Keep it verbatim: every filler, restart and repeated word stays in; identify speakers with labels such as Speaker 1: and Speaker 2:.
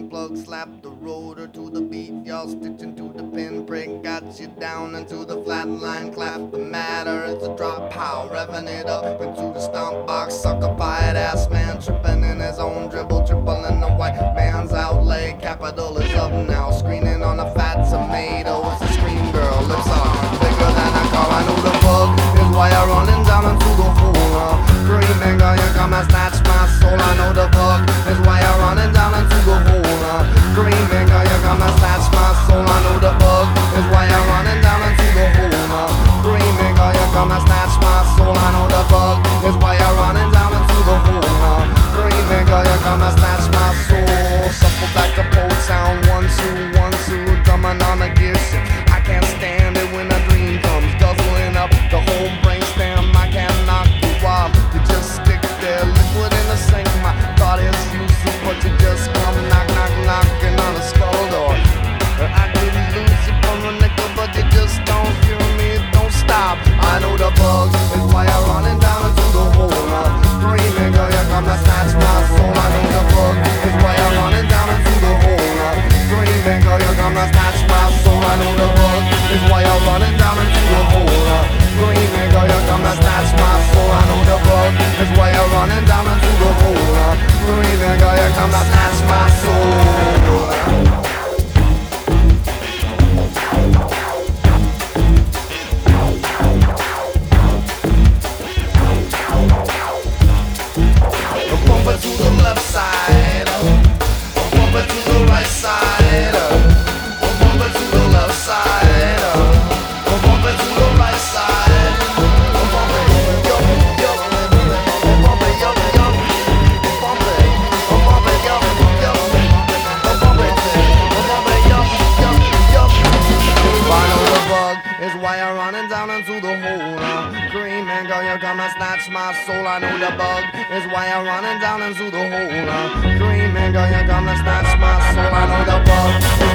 Speaker 1: plug, slap the rotor to the beat, y'all stitching to the pinprick, got you down into the flat line, clap the matter, it's a drop, pow, revving it up into the stomp box, sucker pied ass man, tripping in his own dribble, triple in the white man's outlay, capital is up now, screening on a fat tomato, it's a scream girl, lips are bigger than a car, I know the bug is why I'm running down into the hole, uh, green man, girl, you come and snatch my soul, I know the bug is why I'm running down into the hole, uh, green man, girl, you come and snatch my soul, I know the bug is why I'm running down into the hole, uh, green man, girl, you come and snatch my soul, I know the bug is why I'm running down into the hole, uh, green man, girl, you come and snatch my soul, shuffle back the pole sound, one, two, one, two, drumming on the gear shift, I can't stand it when a dream comes, guzzling up the whole brainstem, I can't knock you off, you just stick there, liquid in the sink, my thought is useless, but you just come knock, knock, knocking on the skull door, I couldn't lose you for a nickel, but you just don't hear me, don't stop, I know the bug is why I'm running down into the hole, uh, screaming, girl, you come to snatch my soul, I know the bug is why I'm running down into the hole, uh, screaming, girl, you come to snatch my soul, I know the bug is why I'm running down into the hole, uh, screaming, girl, you come to snatch my soul, I know the bug is why I'm running down into the hole, uh, screaming, girl, you come to snatch my soul. Bump it to the left side, bump it to the right side, bump it to the left side, bump it to the right side, bump it, yup, yup, bump it, yup, yup, bump it, bump it, yup, yup, bump it, bump it, yup, yup, yup. I know the bug is why I'm running down into the hole, uh, green man, girl, you come and snatch my soul, I know the bug is why I'm running down into the hole, uh, green man, girl, you come and snatch my soul, I know the bug